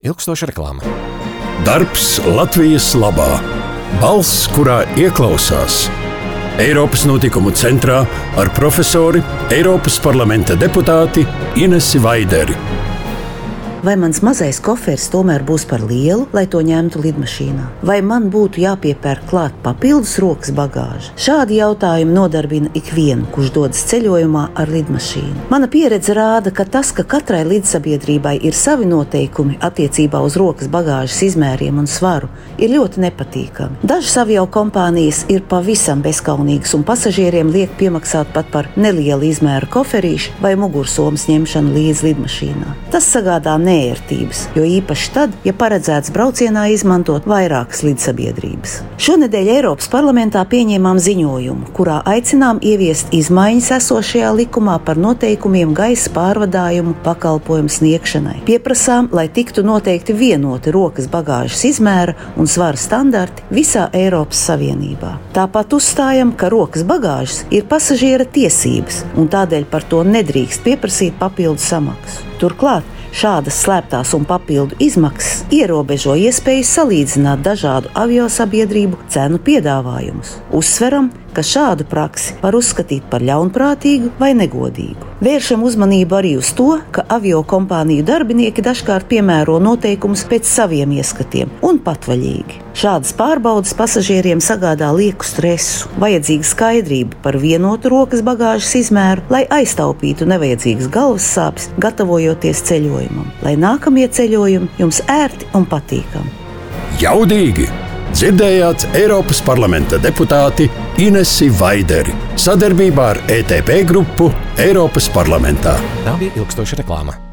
ilgstoša reklāma. Darbs Latvijas labā. Balss, kurā ieklausās. Eiropas notikumu centrā ar profesori, Eiropas parlamenta deputāti Inesi Vaideri. Vai mans mazais koferis tomēr būs par lielu, lai to ņemtu lidmašīnā? Vai man būtu jāpiepērk klāt papildus rokas bagāža? Šādi jautājumi nodarbina ikvienu, kurš dodas ceļojumā ar lidmašīnu. Mana pieredze rāda, ka tas, ka katrai lidsabiedrībai ir savi noteikumi attiecībā uz rokas bagāžas izmēriem un svaru, ir ļoti nepatīkami. Dažas aviokompānijas ir pavisam bezkaunīgas un pasažieriem liek piemaksāt pat par nelielu izmēru koferīšu vai mugursomas ņemšanu līdz lidmašīnā. Tas sagādā neērtības, jo īpaši tad, ja paredzēts braucienā izmantot vairākas lidsabiedrības. Šonedēļ Eiropas parlamentā pieņēmām ziņojumu, kurā aicinām ieviest izmaiņas esošajā likumā par noteikumiem gaisa pārvadājumu pakalpojumu sniegšanai. Pieprasām, lai tiktu noteikti vienoti rokas bagāžas izmēra un svara standarti visā Eiropas Savienībā. Tāpat uzstājam, ka rokas bagāžas ir pasažiera tiesības, un tādēļ par to nedrīkst pieprasīt papildu samaksu. Turklāt, šādas slēptās un papildu izmaksas ierobežo iespēju salīdzināt dažādu aviosabiedrību cenu piedāvājumus. Uzsveram, ka šādu praksi var uzskatīt par ļaunprātīgu vai negodīgu. Vēršam uzmanību arī uz to, ka aviokompāniju darbinieki dažkārt piemēro noteikumus pēc saviem ieskatiem un patvaļīgi. Šādas pārbaudes pasažieriem sagādā lieku stresu, vajadzīga skaidrība par vienotu rokas bagāžas izmēru, lai aiztaupītu nevajadzīgas galvas sāpes, gatavojoties ceļojumam, lai nākamie ceļojumi jums ērti un patīkami. Jaudīgi! Dzirdējāt Eiropas parlamenta deputāti Inesi Vaideri sadarbībā ar ETP grupu Eiropas parlamentā. Tā bija ilgstoša reklāma.